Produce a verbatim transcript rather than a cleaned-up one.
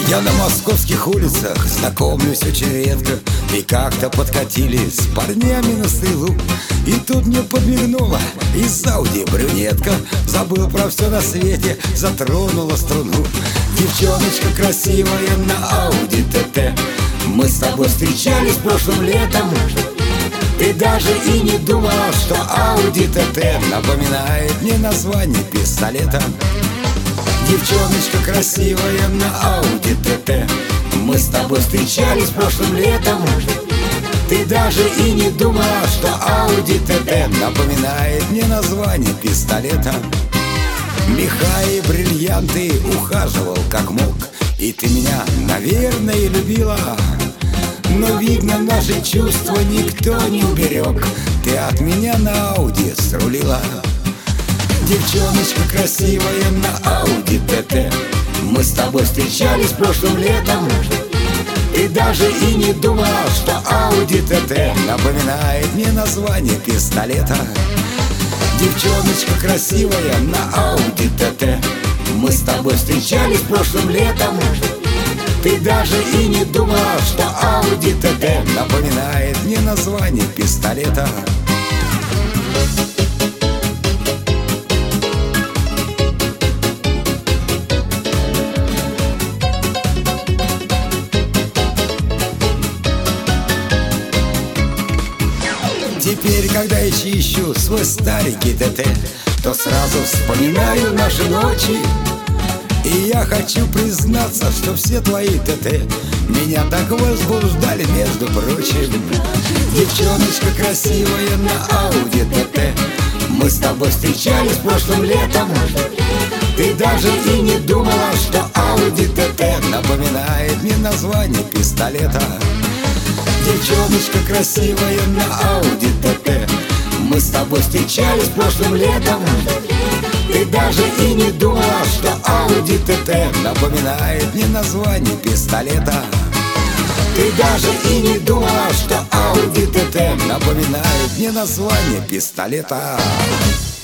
Я на московских улицах знакомлюсь очень редко, и как-то подкатили с парнями на стрелу. И тут мне подмигнула из Ауди брюнетка. Забыл про все на свете, затронула струну. Девчоночка красивая на Ауди ТТ. Мы с тобой встречались прошлым летом. Ты даже и не думала, что Ауди ТТ напоминает мне название пистолета. Девчоночка красивая на Ауди ТТ. Мы с тобой встречались прошлым летом. Ты даже и не думала, что Ауди ТТ напоминает мне название пистолета. Меха и бриллианты ухаживал как мог, и ты меня, наверное, любила. Но видно, наши чувства никто не уберег. Ты от меня на Ауди срулила. Девчоночка красивая на Ауди ТТ. Мы с тобой встречались прошлым летом. Ты даже и не думала, что Ауди ТТ напоминает мне название пистолета. Девчоночка красивая на Ауди ТТ. Мы с тобой встречались прошлым летом. Ты даже и не думала, что Ауди ТТ напоминает мне название пистолета. Теперь, когда я ищу свой старенький ТТ, то сразу вспоминаю наши ночи. И я хочу признаться, что все твои ТТ меня так возбуждали, между прочим. Девчоночка красивая на Ауди ТТ. Мы с тобой встречались прошлым летом. Ты даже и не думала, что Ауди ТТ напоминает мне название пистолета. Девчоночка красивая на Ауди ТТ. Мы с тобой встречались прошлым летом. Ты даже и не думала, что Ауди ТТ напоминает мне название пистолета. Ты даже и не думала, что Ауди ТТ напоминает мне название пистолета.